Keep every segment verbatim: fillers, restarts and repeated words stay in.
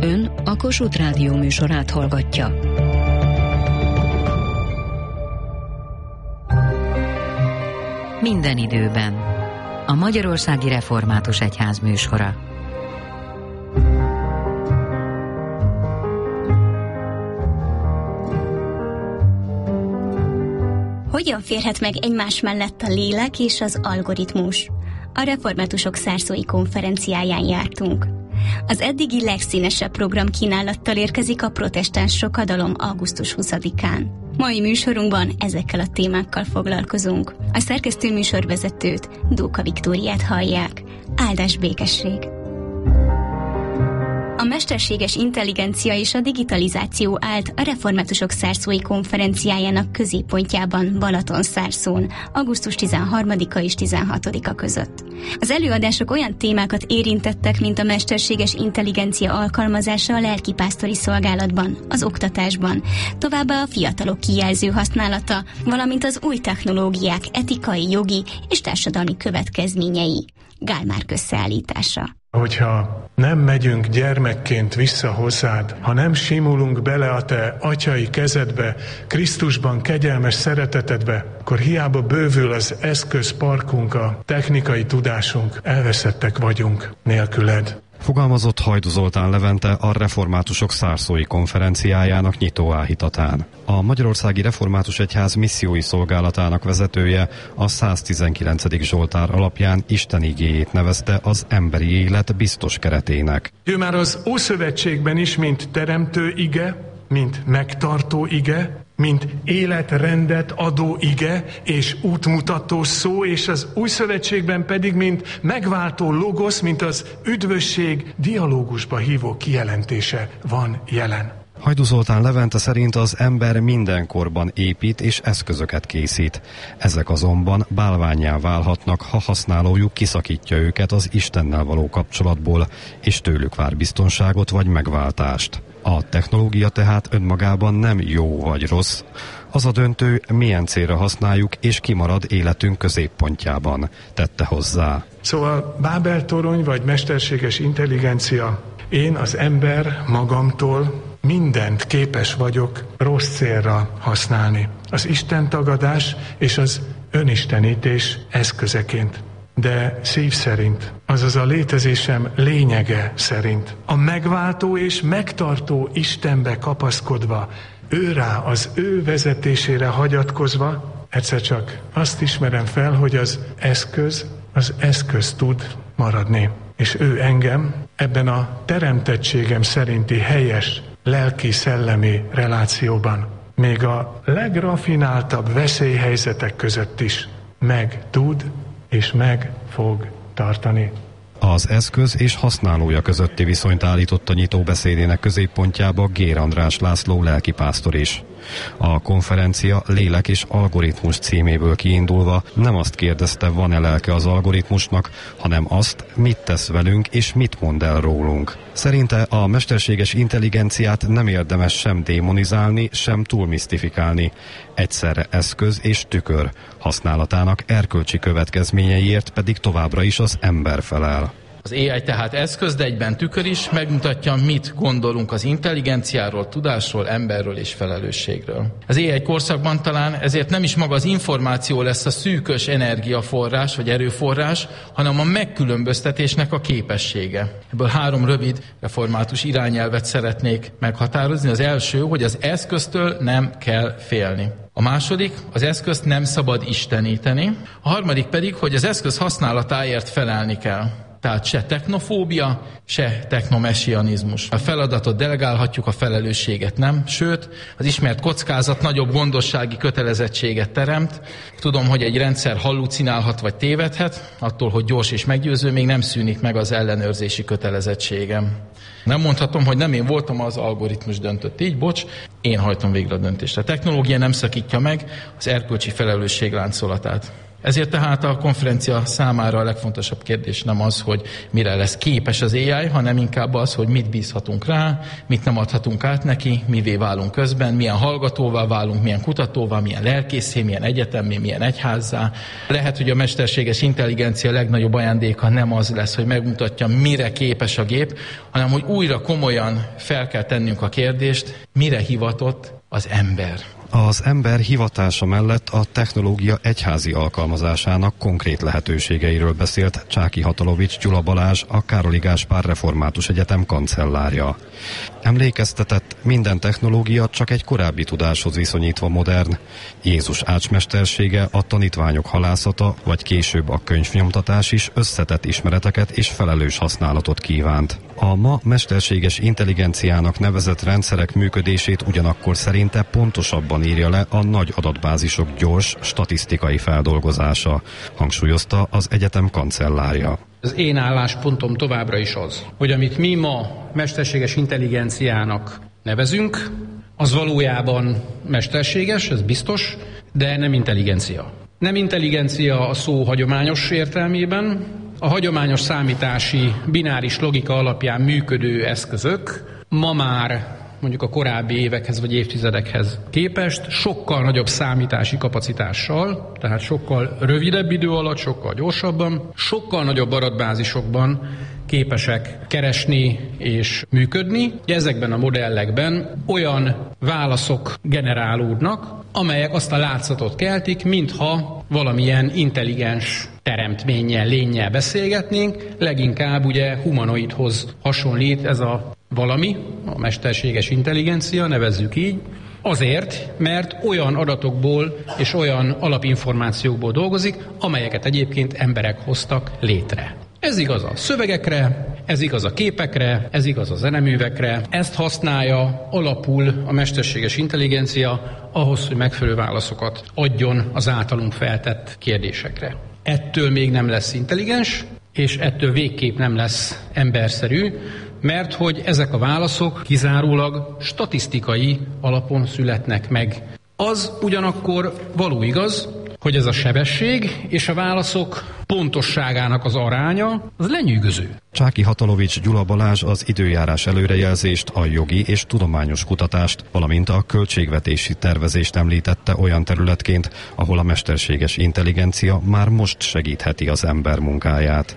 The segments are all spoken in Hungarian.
Ön a Kossuth Rádió műsorát hallgatja. Minden időben. A Magyarországi Református Egyház műsora. Hogyan férhet meg egymás mellett a lélek és az algoritmus? A Reformátusok Szárszói Konferenciáján jártunk. Az eddigi legszínesebb programkínálattal érkezik a protestáns sokadalom augusztus huszadikán. Mai műsorunkban ezekkel a témákkal foglalkozunk. A szerkesztő műsorvezetőt, Dóka Viktóriát hallják. Áldás békesség! A mesterséges intelligencia és a digitalizáció állt a Reformátusok Szárszói Konferenciájának középpontjában Balatonszárszón, augusztus tizenharmadika és tizenhatodika között. Az előadások olyan témákat érintettek, mint a mesterséges intelligencia alkalmazása a lelkipásztori szolgálatban, az oktatásban, továbbá a fiatalok kijelző használata, valamint az új technológiák etikai, jogi és társadalmi következményei. Gál Márk összeállítása. Hogyha nem megyünk gyermekként vissza hozzád, ha nem simulunk bele a te atyai kezedbe, Krisztusban kegyelmes szeretetedbe, akkor hiába bővül az eszközparkunk, a technikai tudásunk, elveszettek vagyunk nélküled. Fogalmazott Hajdú Zoltán Levente a Reformátusok Szárszói Konferenciájának nyitóáhítatán. A Magyarországi Református Egyház missziói szolgálatának vezetője a száztizenkilencedik Zsoltár alapján Isten igéjét nevezte az emberi élet biztos keretének. Ő már az Ószövetségben is, mint teremtő ige, mint megtartó ige, mint életrendet adó ige és útmutató szó, és az Új Szövetségben pedig, mint megváltó logosz, mint az üdvösség dialógusba hívó kijelentése van jelen. Hajdú Zoltán Levente szerint az ember mindenkorban épít és eszközöket készít. Ezek azonban bálvánnyá válhatnak, ha használójuk kiszakítja őket az Istennel való kapcsolatból, és tőlük vár biztonságot vagy megváltást. A technológia tehát önmagában nem jó vagy rossz. Az a döntő, milyen célra használjuk, és kimarad életünk középpontjában, tette hozzá. Szóval Bábel-torony vagy mesterséges intelligencia, én az ember magamtól mindent képes vagyok rossz célra használni. Az istentagadás és az önistenítés eszközeként. De szív szerint, azaz a létezésem lényege szerint, a megváltó és megtartó Istenbe kapaszkodva, őrá, az ő vezetésére hagyatkozva, egyszer csak azt ismerem fel, hogy az eszköz, az eszköz tud maradni. És ő engem ebben a teremtettségem szerinti helyes, lelki-szellemi relációban, még a legrafináltabb veszélyhelyzetek között is meg tud és meg fog tartani. Az eszköz és használója közötti viszonyt állított a nyitó beszédének középpontjába Gér András László lelkipásztor is. A konferencia Lélek és algoritmus címéből kiindulva nem azt kérdezte, van-e lelke az algoritmusnak, hanem azt, mit tesz velünk és mit mond el rólunk. Szerinte a mesterséges intelligenciát nem érdemes sem démonizálni, sem túlmisztifikálni. Egyszerre eszköz és tükör, használatának erkölcsi következményeiért pedig továbbra is az ember felel. Az á i tehát eszköz, de egyben tükör is, megmutatja, mit gondolunk az intelligenciáról, tudásról, emberről és felelősségről. Az á i korszakban talán ezért nem is maga az információ lesz a szűkös energiaforrás vagy erőforrás, hanem a megkülönböztetésnek a képessége. Ebből három rövid református irányelvet szeretnék meghatározni. Az első, hogy az eszköztől nem kell félni. A második, az eszközt nem szabad isteníteni. A harmadik pedig, hogy az eszköz használatáért felelni kell. Tehát se technofóbia, se technomessianizmus. A feladatot delegálhatjuk, a felelősséget nem, sőt, az ismert kockázat nagyobb gondossági kötelezettséget teremt. Tudom, hogy egy rendszer hallucinálhat vagy tévedhet, attól, hogy gyors és meggyőző, még nem szűnik meg az ellenőrzési kötelezettségem. Nem mondhatom, hogy nem én voltam, az algoritmus döntött így, bocs, én hajtom végre a döntést. A technológia nem szakítja meg az erkölcsi felelősség láncolatát. Ezért tehát a konferencia számára a legfontosabb kérdés nem az, hogy mire lesz képes az á i, hanem inkább az, hogy mit bízhatunk rá, mit nem adhatunk át neki, mivé válunk közben, milyen hallgatóvá válunk, milyen kutatóvá, milyen lelkészé, milyen egyetemmé, milyen egyházzá. Lehet, hogy a mesterséges intelligencia legnagyobb ajándéka nem az lesz, hogy megmutatja, mire képes a gép, hanem hogy újra komolyan fel kell tennünk a kérdést, mire hivatott az ember. Az ember hivatása mellett a technológia egyházi alkalmazásának konkrét lehetőségeiről beszélt Csáky Hatalovics Gyula Balázs, a Károli Gáspár Református Egyetem kancellárja. Emlékeztetett, minden technológia csak egy korábbi tudáshoz viszonyítva modern. Jézus ácsmestersége, a tanítványok halászata, vagy később a könyvnyomtatás is összetett ismereteket és felelős használatot kívánt. A ma mesterséges intelligenciának nevezett rendszerek működését ugyanakkor szerinte pontosabban írja le a nagy adatbázisok gyors statisztikai feldolgozása, hangsúlyozta az egyetem kancellárja. Az én álláspontom továbbra is az, hogy amit mi ma mesterséges intelligenciának nevezünk, az valójában mesterséges, ez biztos, de nem intelligencia. Nem intelligencia a szó hagyományos értelmében. A hagyományos számítási bináris logika alapján működő eszközök ma már mondjuk a korábbi évekhez vagy évtizedekhez képest sokkal nagyobb számítási kapacitással, tehát sokkal rövidebb idő alatt, sokkal gyorsabban, sokkal nagyobb adatbázisokban képesek keresni és működni. Ezekben a modellekben olyan válaszok generálódnak, amelyek azt a látszatot keltik, mintha valamilyen intelligens teremtménnyel, lénnyel beszélgetnénk, leginkább ugye humanoidhoz hasonlít ez a valami, a mesterséges intelligencia, nevezzük így, azért, mert olyan adatokból és olyan alapinformációkból dolgozik, amelyeket egyébként emberek hoztak létre. Ez igaz a szövegekre, ez igaz a képekre, ez igaz a zeneművekre. Ezt használja alapul a mesterséges intelligencia ahhoz, hogy megfelelő válaszokat adjon az általunk feltett kérdésekre. Ettől még nem lesz intelligens, és ettől végképp nem lesz emberszerű, mert hogy ezek a válaszok kizárólag statisztikai alapon születnek meg. Az ugyanakkor való igaz, hogy ez a sebesség és a válaszok pontosságának az aránya az lenyűgöző. Csáky Hatalovics Gyula Balázs az időjárás előrejelzést, a jogi és tudományos kutatást, valamint a költségvetési tervezést említette olyan területként, ahol a mesterséges intelligencia már most segítheti az ember munkáját.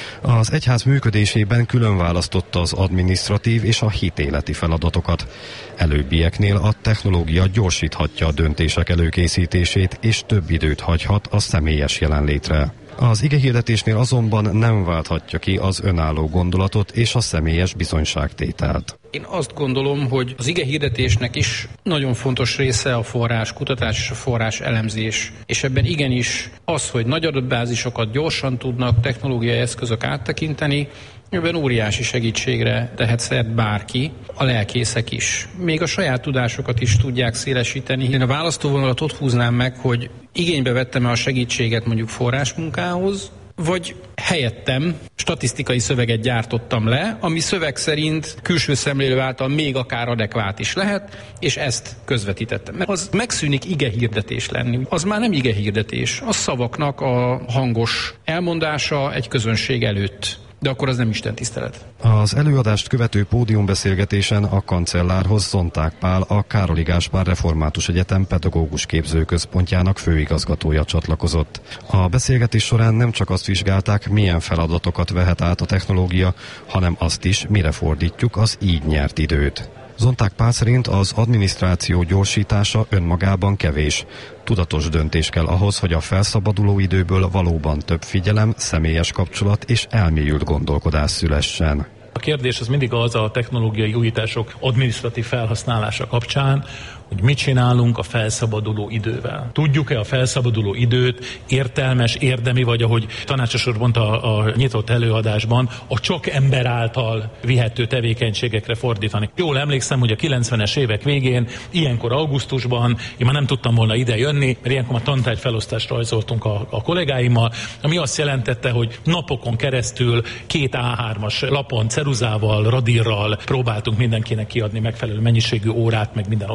Az egyház működésében külön választotta az adminisztratív és a hitéleti feladatokat. Előbbieknél a technológia gyorsíthatja a döntések előkészítését, és több időt hagyhat a személyes jelenlétre. Az igehirdetésnél azonban nem válthatja ki az önálló gondolatot és a személyes bizonyságtételt. Én azt gondolom, hogy az igehirdetésnek is nagyon fontos része a forrás kutatás és a forrás elemzés. És ebben igenis az, hogy nagy adatbázisokat gyorsan tudnak technológiai eszközök áttekinteni, ebben óriási segítségre tehet szert bárki, a lelkészek is. Még a saját tudásokat is tudják szélesíteni. Én a választóvonalat ott húznám meg, hogy igénybe vettem-e a segítséget mondjuk forrásmunkához, vagy helyettem statisztikai szöveget gyártottam le, ami szöveg szerint külső szemlélő által még akár adekvát is lehet, és ezt közvetítettem. Mert az megszűnik igehirdetés lenni. Az már nem igehirdetés, az szavaknak a hangos elmondása egy közönség előtt. De akkor az nem Isten tisztelet. Az előadást követő pódiumbeszélgetésen a kancellárhoz Zonták Pál, a Károli Gáspár Református Egyetem pedagógus képzőközpontjának főigazgatója csatlakozott. A beszélgetés során nem csak azt vizsgálták, milyen feladatokat vehet át a technológia, hanem azt is, mire fordítjuk az így nyert időt. Zonták Pál szerint az adminisztráció gyorsítása önmagában kevés. Tudatos döntés kell ahhoz, hogy a felszabaduló időből valóban több figyelem, személyes kapcsolat és elmélyült gondolkodás szülessen. A kérdés az mindig az a technológiai újítások adminisztratív felhasználása kapcsán, hogy mit csinálunk a felszabaduló idővel. Tudjuk-e a felszabaduló időt értelmes, érdemi, vagy ahogy tanácsos úr mondta a nyitott előadásban, a csak ember által vihető tevékenységekre fordítani. Jól emlékszem, hogy a kilencvenes évek végén, ilyenkor augusztusban, én már nem tudtam volna ide jönni, mert ilyenkor már tantárgyfelosztást rajzoltunk a, a kollégáimmal, ami azt jelentette, hogy napokon keresztül két á hármas lapon, ceruzával, radírral próbáltunk mindenkinek kiadni megfelelő mennyiségű órát, meg minden osztálynak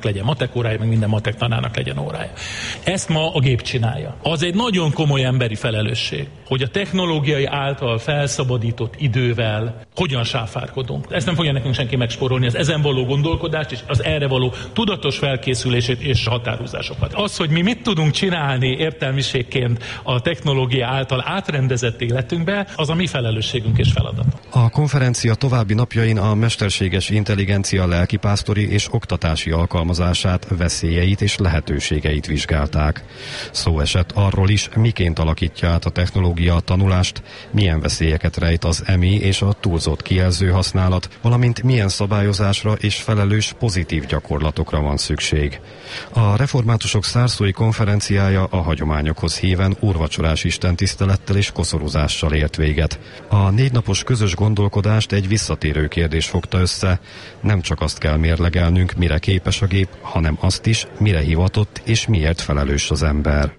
legyen matek órája, meg minden matek tanárnak legyen órája. Ezt ma a gép csinálja. Az egy nagyon komoly emberi felelősség, hogy a technológiai által felszabadított idővel hogyan sáfárkodunk. Ezt nem fogja nekünk senki megspórolni, az ezen való gondolkodást és az erre való tudatos felkészülését és határozásokat. Az, hogy mi mit tudunk csinálni értelmiségként a technológia által átrendezett életünkbe, az a mi felelősségünk és feladatunk. A konferencia további napjain a mesterséges intelligencia lelkipásztori és oktatási alkalmazását, veszélyeit és lehetőségeit vizsgálták. Szó esett arról is, miként alakítja át a technológia a tanulást, milyen veszélyeket rejt az e em i és a túlzott kijelző használat, valamint milyen szabályozásra és felelős pozitív gyakorlatokra van szükség. A reformátusok szárszói konferenciája a hagyományokhoz híven úrvacsorás istentisztelettel és koszorúzással ért véget. A négy napos közös gondolkodást egy visszatérő kérdés fogta össze. Nem csak azt kell mérlegelnünk, mire képes a gép, hanem azt is, mire hivatott és miért felelős az ember.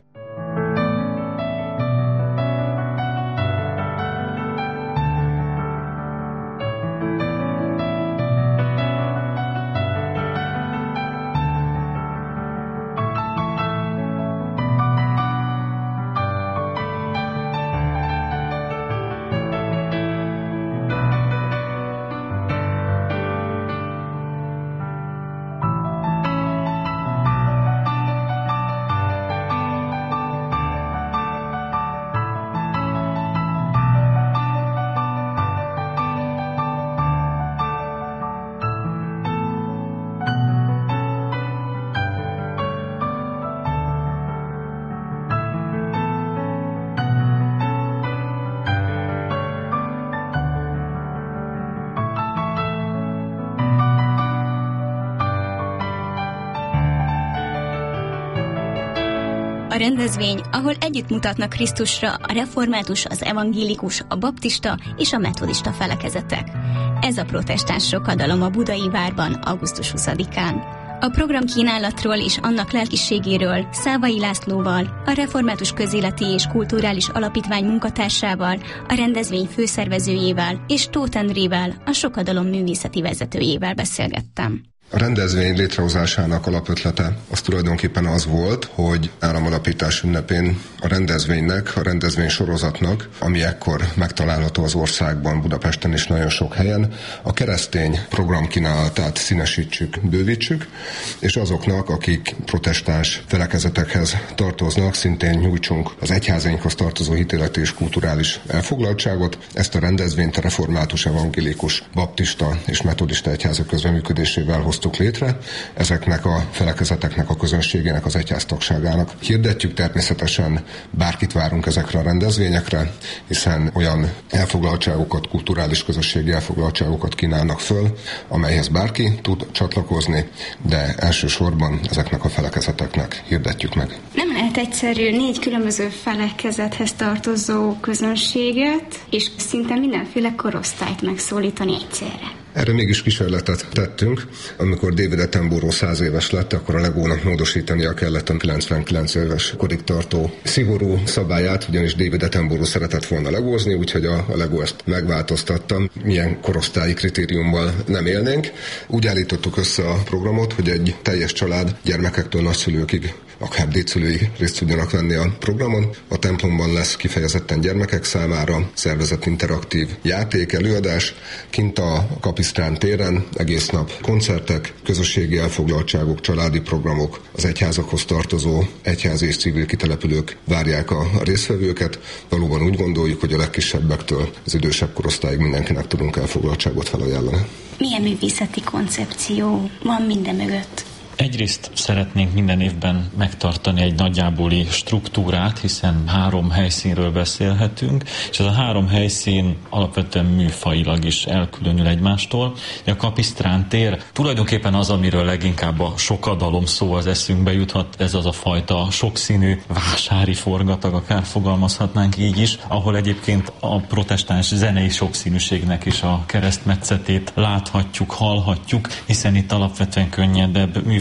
A rendezvény, ahol együtt mutatnak Krisztusra a református, az evangélikus, a baptista és a metodista felekezetek. Ez a protestáns sokadalom a Budai Várban augusztus huszadikán. A programkínálatról és annak lelkiségéről Szávai Lászlóval, a Református Közéleti és Kulturális Alapítvány munkatársával, a rendezvény főszervezőjével és Tóth Endrével, a sokadalom művészeti vezetőjével beszélgettem. A rendezvény létrehozásának alapötlete az tulajdonképpen az volt, hogy államalapítás ünnepén a rendezvénynek, a rendezvény sorozatnak, ami ekkor megtalálható az országban, Budapesten is nagyon sok helyen, a keresztény programkínálatát színesítsük, bővítsük, és azoknak, akik protestáns felekezetekhez tartoznak, szintén nyújtsunk az egyházainkhoz tartozó hitéleti és kulturális elfoglaltságot. Ezt a rendezvényt a református, evangélikus, baptista és metodista egyházak közreműködésével hoztuk létre. Ezeknek a felekezeteknek, a közönségének, az egyháztagságának hirdetjük. Természetesen bárkit várunk ezekre a rendezvényekre, hiszen olyan elfoglaltságokat, kulturális közösségi elfoglaltságokat kínálnak föl, amelyhez bárki tud csatlakozni, de elsősorban ezeknek a felekezeteknek hirdetjük meg. Nem lehet egyszerű négy különböző felekezethez tartozó közönséget, és szinte mindenféle korosztályt megszólítani egyszerre. Erre mégis kísérletet tettünk. Amikor David Attenborough száz éves lett, akkor a Legónak módosítania kellett a kilencvenkilenc éves korig tartó szigorú szabályát, ugyanis David Attenborough szeretett volna legózni, úgyhogy a, a Lego ezt megváltoztatta. Milyen korosztályi kritériummal nem élnénk. Úgy állítottuk össze a programot, hogy egy teljes család, gyermekektől nagyszülőkig, akár dédszülői részt tudjanak venni a programon. A templomban lesz kifejezetten gyermekek számára szervezett interaktív játék, előadás, kint a Kapisztrán téren egész nap koncertek, közösségi elfoglaltságok, családi programok, az egyházakhoz tartozó egyházi és civil kitelepülők várják a résztvevőket. Valóban úgy gondoljuk, hogy a legkisebbektől az idősebb korosztályig mindenkinek tudunk elfoglaltságot felajánlani. Milyen művészeti koncepció van minden mögött? Egyrészt szeretnénk minden évben megtartani egy nagyjáboli struktúrát, hiszen három helyszínről beszélhetünk, és ez a három helyszín alapvetően műfajilag is elkülönül egymástól. A Kapisztrán tér tulajdonképpen az, amiről leginkább a sokadalom szó az eszünkbe juthat, ez az a fajta sokszínű vásári forgatag, akár fogalmazhatnánk így is, ahol egyébként a protestáns zenei sokszínűségnek is a keresztmetszetét láthatjuk, hallhatjuk, hiszen itt alapvetően könnyedebb műfaj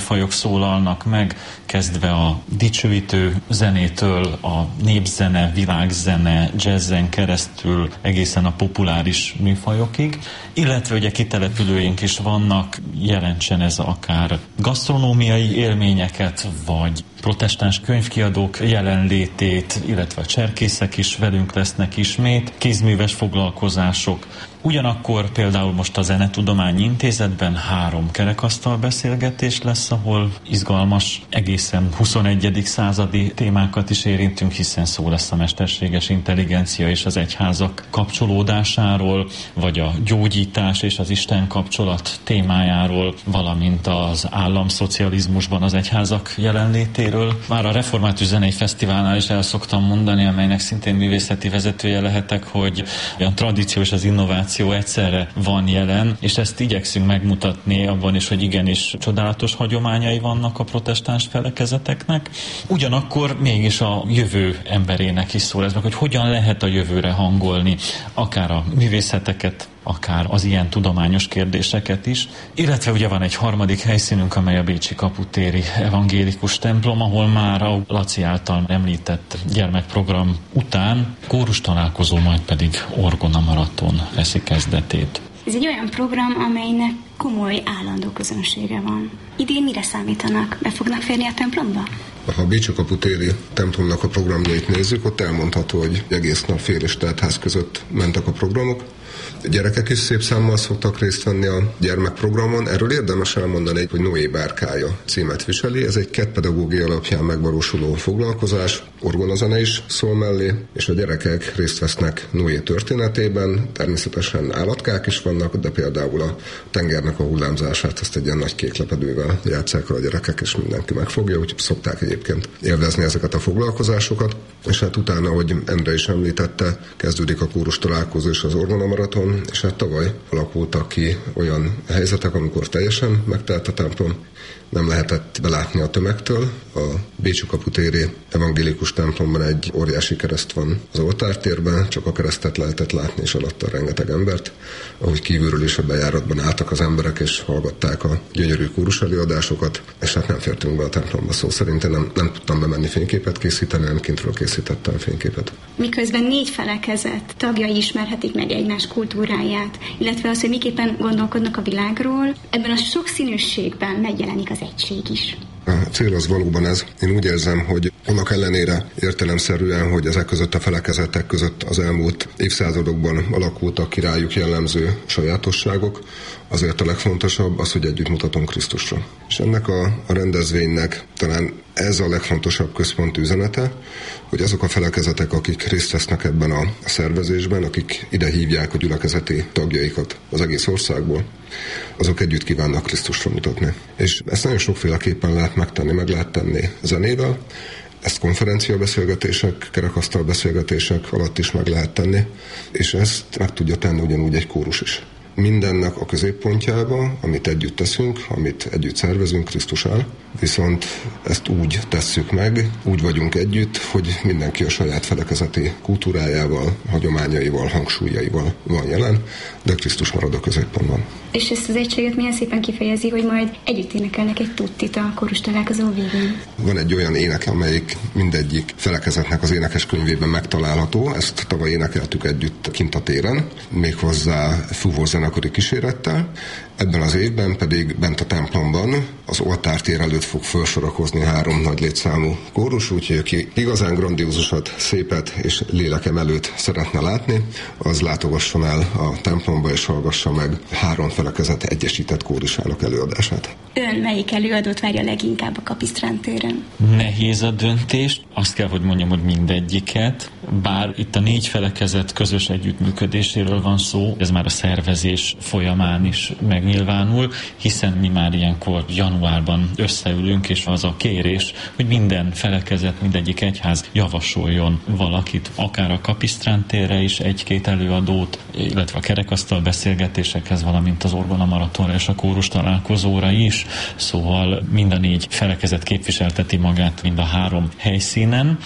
műfajok szólalnak meg, kezdve a dicsőítő zenétől, a népzene, világzene, jazzen keresztül egészen a populáris műfajokig, illetve ugye kitelepülőink is vannak, jelentsen ez akár gasztronómiai élményeket, vagy protestáns könyvkiadók jelenlétét, illetve a cserkészek is velünk lesznek ismét, kézműves foglalkozások. Ugyanakkor például most a Zenetudományi Intézetben három kerekasztal beszélgetés lesz, ahol izgalmas, egészen huszonegyedik századi témákat is érintünk, hiszen szó lesz a mesterséges intelligencia és az egyházak kapcsolódásáról, vagy a gyógyítás és az Isten kapcsolat témájáról, valamint az államszocializmusban az egyházak jelenlétéről. Már a Református Zenei Fesztiválnál is el szoktam mondani, amelynek szintén művészeti vezetője lehetek, hogy a tradíció és az innováció egyszerre van jelen, és ezt igyekszünk megmutatni abban is, hogy igenis csodálatos hagyományai vannak a protestáns felekezeteknek. Ugyanakkor mégis a jövő emberének is szól ez meg, hogy hogyan lehet a jövőre hangolni akár a művészeteket, akár az ilyen tudományos kérdéseket is. Illetve ugye van egy harmadik helyszínünk, amely a bécsi kaputéri evangélikus templom, ahol már a Laci által említett gyermekprogram után kórus találkozó, majd pedig orgona maraton veszi kezdetét. Ez egy olyan program, amelynek komoly állandó közönsége van. Idén mire számítanak? Be fognak férni a templomba? Ha a bécsi kaputéri templomnak a programjait nézzük, ott elmondható, hogy egész nap fél és teltház között mentek a programok. A gyerekek is szép számmal szoktak részt venni a gyermekprogramon. Erről érdemes elmondani, hogy Noé bárkája címet viseli. Ez egy kettpedagógia alapján megvalósuló foglalkozás. Orgonazene is szól mellé, és a gyerekek részt vesznek Noé történetében. Természetesen állatkák is vannak, de például a tengernek a hullámzását ezt egy ilyen nagy kék lepedővel játsszák a gyerekek, és mindenki megfogja, úgyhogy szokták egyébként élvezni ezeket a foglalkozásokat. És hát utána, ahogy Endre is említette, kezdődik a kórus találkozó és az orgona maraton, és hát tavaly alakultak ki olyan helyzetek, amikor teljesen megtelt a templom, nem lehetett belátni a tömegtől. A bécsi kaputéri evangélikus templomban egy óriási kereszt van az oltártérben, csak a keresztet lehetett látni, és alatta rengeteg embert. Ahogy kívülről is a bejáratban álltak az emberek, és hallgatták a gyönyörű kórus előadásokat, és hát nem fértünk be a templomba, szó szerint nem, nem tudtam bemenni fényképet készíteni, nem kintről készítettem fényképet. Miközben négy felekezet tagjai ismerhetik meg egymás kultúráját, illetve az, hogy miképpen gondolkodnak a világról, ebben a sokszínűségben megjelenik az egység is. A cél az valóban ez. Én úgy érzem, hogy annak ellenére értelemszerűen, hogy ezek között a felekezetek között az elmúlt évszázadokban alakultak ki rájuk jellemző sajátosságok, azért a legfontosabb az, hogy együtt mutatunk Krisztusra. És ennek a, a rendezvénynek talán ez a legfontosabb központi üzenete, hogy azok a felekezetek, akik részt vesznek ebben a szervezésben, akik ide hívják a gyülekezeti tagjaikat az egész országból, azok együtt kívánnak Krisztusra mutatni. És ezt nagyon sokféleképpen lehet megtenni, meg lehet tenni zenével, ezt konferenciabeszélgetések, kerekasztal beszélgetések alatt is meg lehet tenni, és ezt meg tudja tenni ugyanúgy egy kórus is. Mindennek a középpontjába, amit együtt teszünk, amit együtt szervezünk, Krisztus áll, viszont ezt úgy tesszük meg, úgy vagyunk együtt, hogy mindenki a saját felekezeti kultúrájával, hagyományaival, hangsúlyaival van jelen, de Krisztus marad a középpontban. És ezt az egységet milyen szépen kifejezi, hogy majd együtt énekelnek egy tuttit a kórus találkozó végén. Van egy olyan ének, amelyik mindegyik felekezetnek az énekes könyvében megtalálható. Ezt tavaly énekeltük együtt kint a téren, méghozzá fúvózenekari kísérettel. Ebben az évben pedig bent a templomban az oltártér előtt fog felsorakozni három nagy létszámú kórus, úgyhogy aki igazán grandiózusat, szépet és lélekemelőt szeretne látni, az látogasson el a templomba és hallgassa meg három felekezet egyesített kórusának előadását. Ön melyik előadót várja leginkább a Kapisztrán téren? Nehéz a döntés. Azt kell, hogy mondjam, hogy mindegyiket. Bár itt a négy felekezet közös együttműködéséről van szó, ez már a szervezés folyamán is megnyilvánul, hiszen mi már ilyenkor januárban összeülünk, és az a kérés, hogy minden felekezet, mindegyik egyház javasoljon valakit, akár a Kapisztrán térre is egy-két előadót, illetve a kerekasztal beszélgetésekhez, valamint az orgona maratonra és a kórus találkozóra is. Szóval mind a négy felekezet képviselteti magát mind a három helyszínen.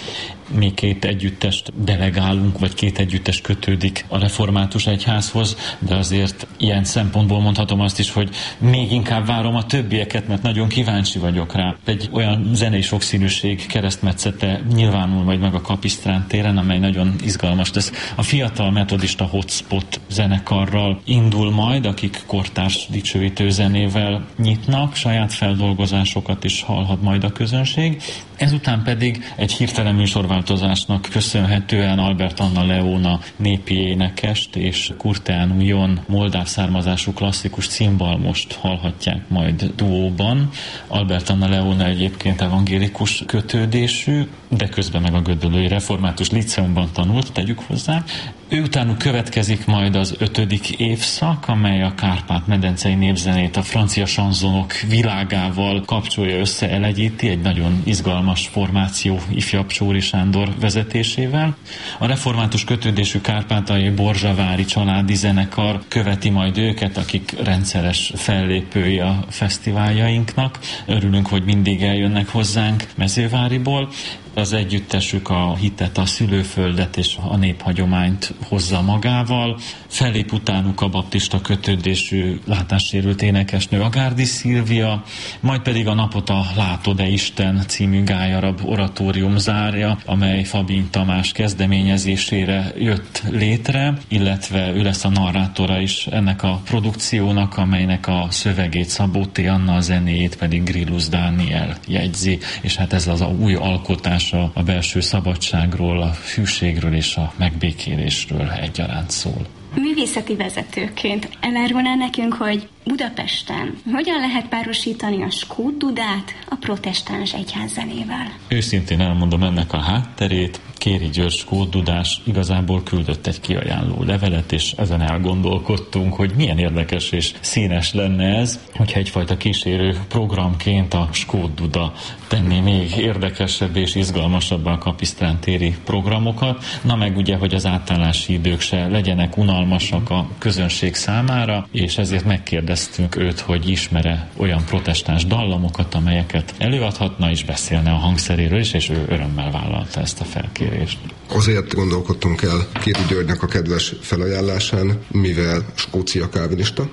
mi két együttest delegálunk, vagy két együttes kötődik a református egyházhoz, de azért ilyen szempontból mondhatom azt is, hogy még inkább várom a többieket, mert nagyon kíváncsi vagyok rá. Egy olyan zenei sokszínűség keresztmetszete nyilvánul majd meg a Kapisztrán téren, amely nagyon izgalmas lesz. A fiatal metodista hotspot zenekarral indul majd, akik kortárs dicsőítő zenével nyitnak, saját feldolgozásokat is hallhat majd a közönség. Ezután pedig egy hirtelen műsorváltozásnak köszönhetően Albert Anna Leona népi énekest és Kurteanu Jon moldáv származású klasszikus cimbalmost hallhatják majd duóban. Albert Anna Leona egyébként evangélikus kötődésű, de közben meg a Gödöllői Református Líceumban tanult, tegyük hozzá. Ő utánuk következik majd az ötödik évszak, amely a Kárpát-medencei népzenét a francia sanzonok világával kapcsolja össze, elegyíti, egy nagyon izgalmas formáció ifjabb Csóri Sándor vezetésével. A református kötődésű kárpátaljai borzsavári családi zenekar követi majd őket, akik rendszeres fellépői a fesztiváljainknak. Örülünk, hogy mindig eljönnek hozzánk Mezőváriból. Az együttesük a hitet, a szülőföldet és a néphagyományt hozza magával. Fellép utánuk a baptista kötődésű látássérült énekesnő Agárdi Szilvia, majd pedig a napot a Látod-e Isten című gályarab oratórium zárja, amely Fabin Tamás kezdeményezésére jött létre, illetve ő lesz a narrátora is ennek a produkciónak, amelynek a szövegét Szabó T. Anna, a zenéjét pedig Grillus Dániel jegyzi, és hát ez az a új alkotás a belső szabadságról, a hűségről és a megbékélésről egyaránt szól. Művészeti vezetőként elárulná nekünk, hogy Budapesten hogyan lehet párosítani a skót dudát a protestáns egyházzenével? Őszintén elmondom ennek a hátterét. Kéri György skót dudás igazából küldött egy kiajánló levelet, és ezen elgondolkodtunk, hogy milyen érdekes és színes lenne ez, hogyha egyfajta kísérő programként a skót duda tenné még érdekesebb és izgalmasabbá a Kapisztrán téri programokat. Na meg ugye, hogy az átállási idők se legyenek unalmasak a közönség számára, és ezért megkérdeztünk őt, hogy ismer-e olyan protestáns dallamokat, amelyeket előadhatna, és beszélne a hangszeréről is, és ő örömmel vállalta ezt a felkérést. Azért gondolkodtunk el Kéri Györgynek a kedves felajánlásán, mivel skócia kálvinista,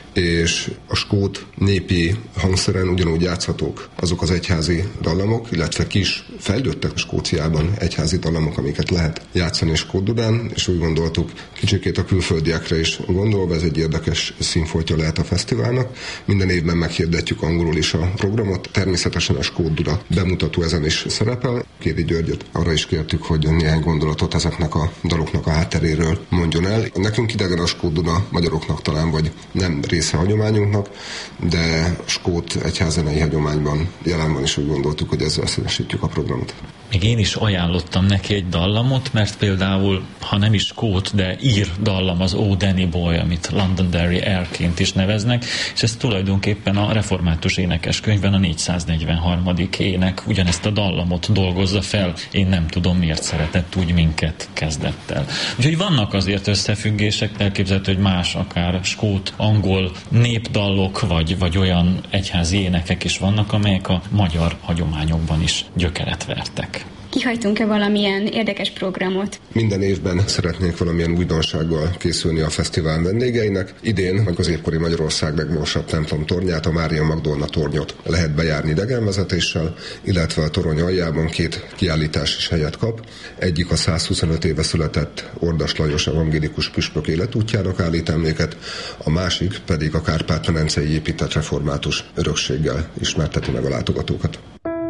és a skót népi hangszeren ugyanúgy játszhatók azok az egyházi dallamok, illetve kis fejlődtek Skóciában egyházi dallamok, amiket lehet játszani skót dudán, és úgy gondoltuk, kicsikét a külföldiekre is gondolva, ez egy érdekes színfoltja lehet a fesztiválnak. Minden évben meghirdetjük angolul is a programot, természetesen a skót duda bemutató ezen is szerepel. Kéri Györgyöt arra is kértük, hogy néhány gondolatot ezeknek a daloknak a hátteréről mondjon el. Nekünk idegen a skót duda, magyaroknak talán, vagy nem része hagyományunknak, de skót egyházzenei hagyományban jelen van, és úgy gondoltuk, hogy ezzel színesítjük a programot. Még én is ajánlottam neki egy dallamot, mert például, ha nem is skót, de ír dallam az Oh Danny Boy, amit Londonderry Airként is neveznek, és ez tulajdonképpen a református énekeskönyvben a négyszáznegyvenharmadik ének ugyanezt a dallamot dolgozza fel. Én nem tudom, miért szeretett úgy minket kezdett el. Úgyhogy vannak azért összefüggések, elképzelhető, hogy más, akár skót, angol népdallok, vagy, vagy olyan egyházi énekek is vannak, amelyek a magyar hagyományokban is gyökeret vertek. Kihajtunk-e valamilyen érdekes programot? Minden évben szeretnénk valamilyen újdonsággal készülni a fesztivál vendégeinek. Idén a középkori Magyarország legmagasabb templom tornyát, a Mária Magdolna tornyot lehet bejárni idegenvezetéssel, illetve a torony aljában két kiállítás is helyet kap. Egyik a százhuszonöt éve született Ordas Lajos evangélikus püspök életútjának állít emléket, a másik pedig a Kárpát-medencei épített református örökséggel ismerteti meg a látogatókat.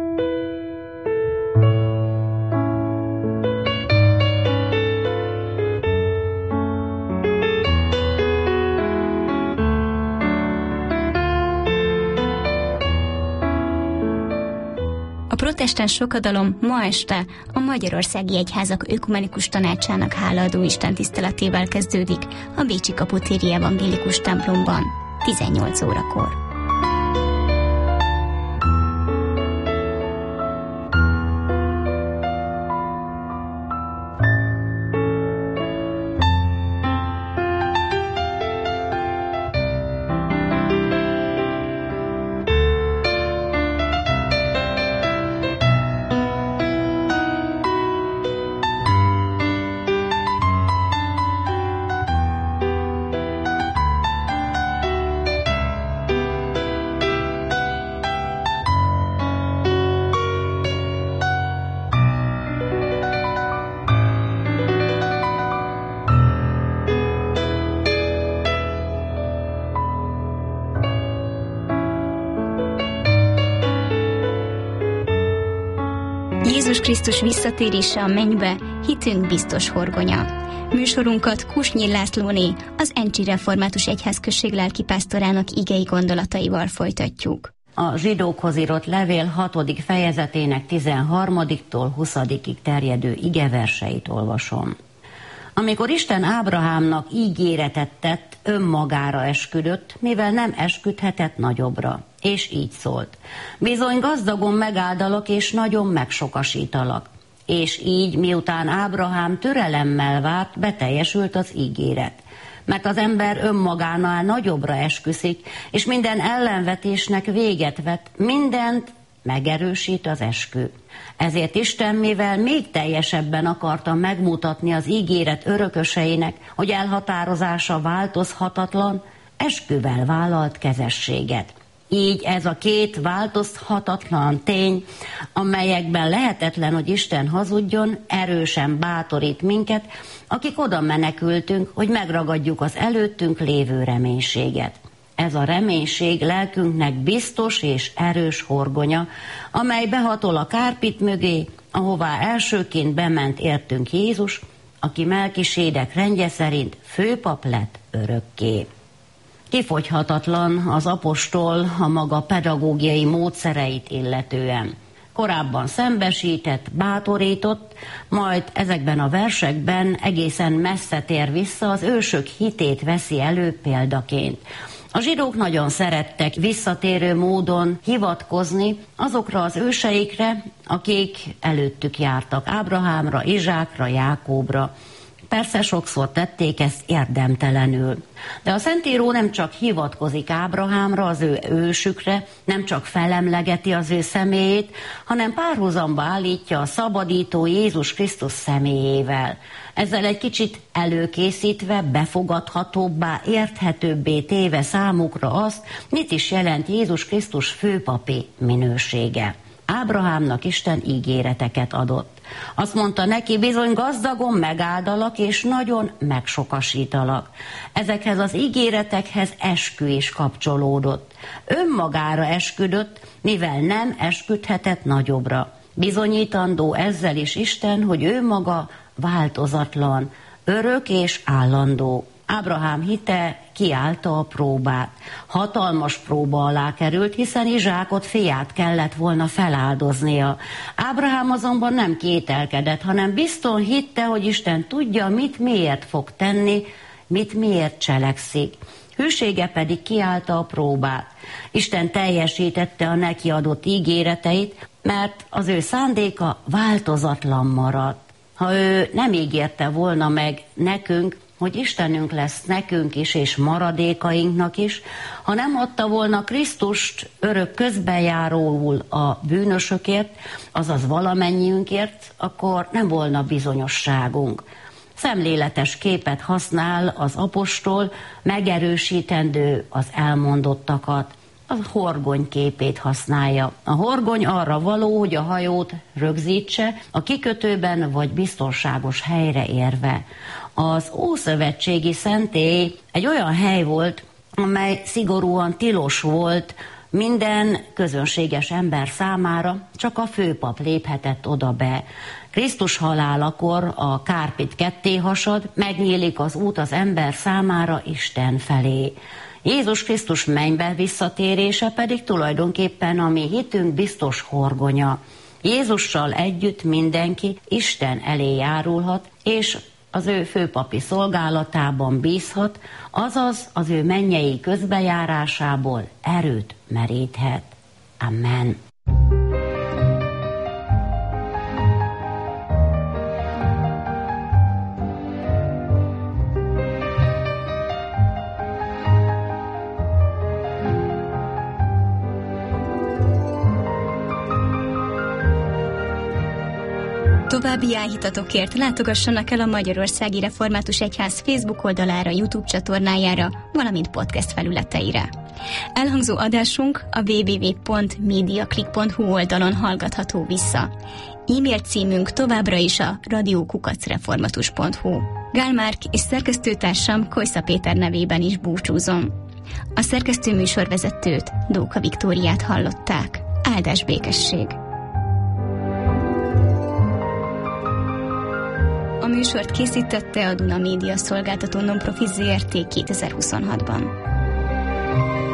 A protestáns sokadalom ma este a Magyarországi Egyházak Ökumenikus Tanácsának hálaadó istentiszteletével kezdődik a Bécsi Kaputéri Evangélikus templomban tizennyolc órakor. Jézus Krisztus visszatérése a mennybe, hitünk biztos horgonya. Műsorunkat Kusnyi Lászlóné, az Encsi Református Egyházközség lelkipásztorának igei gondolataival folytatjuk. A zsidókhoz írott levél hatodik fejezetének tizenharmadiktól huszadikig terjedő igeverseit olvasom. Amikor Isten Ábrahámnak ígéretet tett, önmagára esküdött, mivel nem esküdhetett nagyobbra, és így szólt: bizony gazdagon megáldalak, és nagyon megsokasítalak. És így, miután Ábrahám türelemmel várt, beteljesült az ígéret. Mert az ember önmagánál nagyobbra esküszik, és minden ellenvetésnek véget vet, mindent megerősít az eskü. Ezért Isten, mivel még teljesebben akarta megmutatni az ígéret örököseinek, hogy elhatározása változhatatlan, esküvel vállalt kezességet. Így ez a két változhatatlan tény, amelyekben lehetetlen, hogy Isten hazudjon, erősen bátorít minket, akik oda menekültünk, hogy megragadjuk az előttünk lévő reménységet. Ez a reménység lelkünknek biztos és erős horgonya, amely behatol a kárpit mögé, ahová elsőként bement értünk Jézus, aki Melkisédek rendje szerint főpap lett örökké. Kifogyhatatlan az apostol a maga pedagógiai módszereit illetően. Korábban szembesített, bátorított, majd ezekben a versekben egészen messze tér vissza, az ősök hitét veszi elő példaként. A zsidók nagyon szerettek visszatérő módon hivatkozni azokra az őseikre, akik előttük jártak, Ábrahámra, Izsákra, Jákóbra. Persze sokszor tették ezt érdemtelenül. De a Szentíró nem csak hivatkozik Ábrahámra, az ő ősükre, nem csak felemlegeti az ő személyét, hanem párhuzamba állítja a szabadító Jézus Krisztus személyével. Ezzel egy kicsit előkészítve, befogadhatóbbá, érthetőbbé téve számukra azt, mit is jelent Jézus Krisztus főpapi minősége. Ábrahámnak Isten ígéreteket adott. Azt mondta neki, bizony gazdagon megáldalak, és nagyon megsokasítalak. Ezekhez az ígéretekhez eskü is kapcsolódott. Önmagára esküdött, mivel nem esküdhetett nagyobbra. Bizonyítandó ezzel is Isten, hogy ő maga változatlan, örök és állandó. Ábrahám hite kiállta a próbát. Hatalmas próba alá került, hiszen Izsákot, fiát kellett volna feláldoznia. Ábrahám azonban nem kételkedett, hanem bizton hitte, hogy Isten tudja, mit miért fog tenni, mit miért cselekszik. Hűsége pedig kiállta a próbát. Isten teljesítette a neki adott ígéreteit, mert az ő szándéka változatlan maradt. Ha ő nem ígérte volna meg nekünk, hogy Istenünk lesz nekünk is, és maradékainknak is, ha nem adta volna Krisztust örök közbenjáróul a bűnösökért, azaz valamennyiünkért, akkor nem volna bizonyosságunk. Szemléletes képet használ az apostol, megerősítendő az elmondottakat. A horgony képét használja. A horgony arra való, hogy a hajót rögzítse, a kikötőben vagy biztonságos helyre érve. Az ószövetségi szentély egy olyan hely volt, amely szigorúan tilos volt minden közönséges ember számára, csak a főpap léphetett oda be. Krisztus halálakor a kárpit ketté hasad, megnyílik az út az ember számára Isten felé. Jézus Krisztus mennybe visszatérése pedig tulajdonképpen a mi hitünk biztos horgonya. Jézussal együtt mindenki Isten elé járulhat, és az ő főpapi szolgálatában bízhat, azaz az ő mennyei közbejárásából erőt meríthet. Amen. További áhítatokért látogassanak el a Magyarországi Református Egyház Facebook oldalára, YouTube csatornájára, valamint podcast felületeire. Elhangzó adásunk a double-u double-u double-u pont mediaclick pont hu oldalon hallgatható vissza. E-mail címünk továbbra is a radio kukac reformatus pont hu. Gál Márk és szerkesztőtársam Kojsza Péter nevében is búcsúzom. A szerkesztő műsorvezetőt, Dóka Viktóriát hallották. Áldás békesség! A műsort készítette a Duna Média Szolgáltató Nonprofit Zé Er Té kétezer-huszonhatban.